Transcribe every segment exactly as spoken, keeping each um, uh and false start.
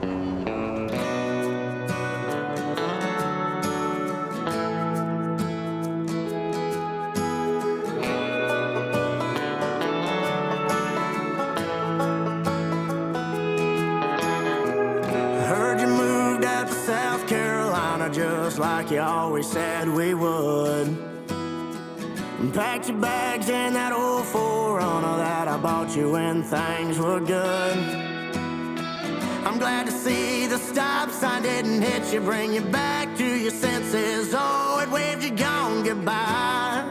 Just like you always said we would. And packed your bags in that old four runner that I bought you when things were good. I'm glad to see the stop sign didn't hit you, bring you back to your senses. Oh, it waved you gone goodbye.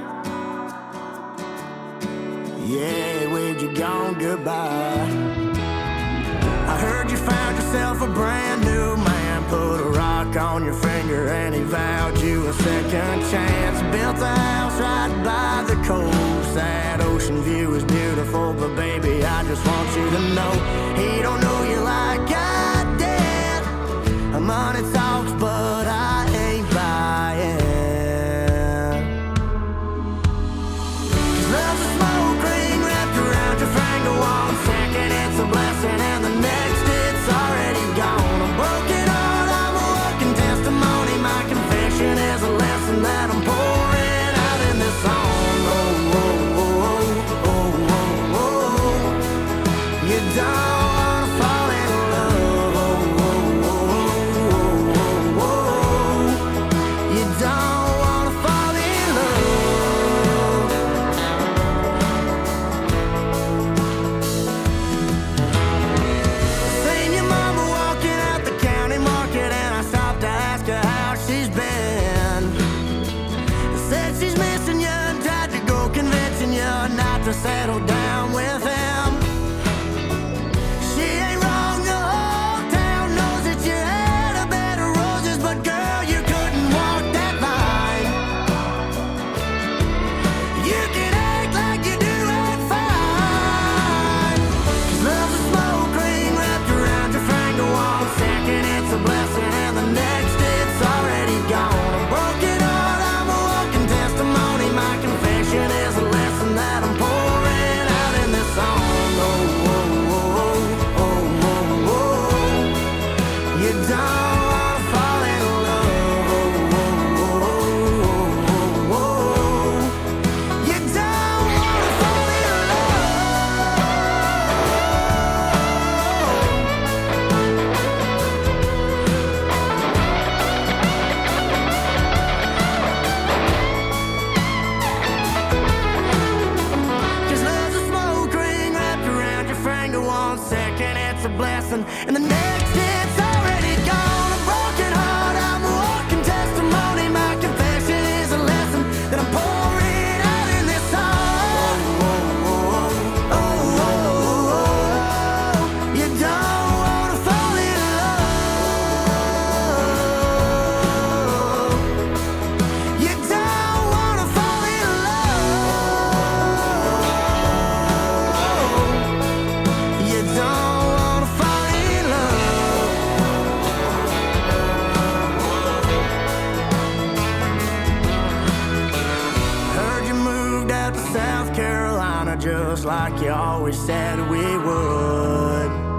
Yeah, it waved you gone goodbye. I heard you found yourself a brand new man. Put a rock on your finger and he vowed you a second chance. Built a house right by the coast. That ocean view is beautiful, but baby, I just want you to know he don't know you like I did. Money talks, but I ain't buying. 'Cause love's a smoke ring wrapped around your finger. One second it's a blessing and the next it's already gone. I'm broken heart, I'm a walking testimony. My confession is a lesson that I'm pouring out in this song. Oh, oh, oh, oh, oh, oh, oh. You don't wanna fall in love. Oh, oh, oh, oh, oh, oh. You don't wanna fall in love. Seen your mama walking out the county market and I stopped to ask her how she's been. Said she's missing you and tried to go convincing you not to settle down with him. She ain't wrong, the whole town knows that you had a bed of roses, but girl, you couldn't walk that line. You can act like you do it fine. 'Cause love's a smoke ring wrapped around your finger. One second it's a blessing and the next it's already gone. A broken heart, I'm a walking testimony. My confession is a lesson that I'm pouring out in this song. Oh, oh, oh, oh, oh, oh. You don't wanna fall in love. Oh, oh, oh, oh, oh. You don't wanna fall in love. 'Cause love's a smoke ring wrapped around your finger. One second it's a blessing and the next it's already gone. A broken heart, I'm a walking testimony. My confession is a lesson that I'm pouring out in this song. Oh, oh, oh, oh, oh. You don't wanna fall in love. You don't wanna fall in love. You don't wanna fall in love. Heard you moved out to South Carolina just like you always said we would.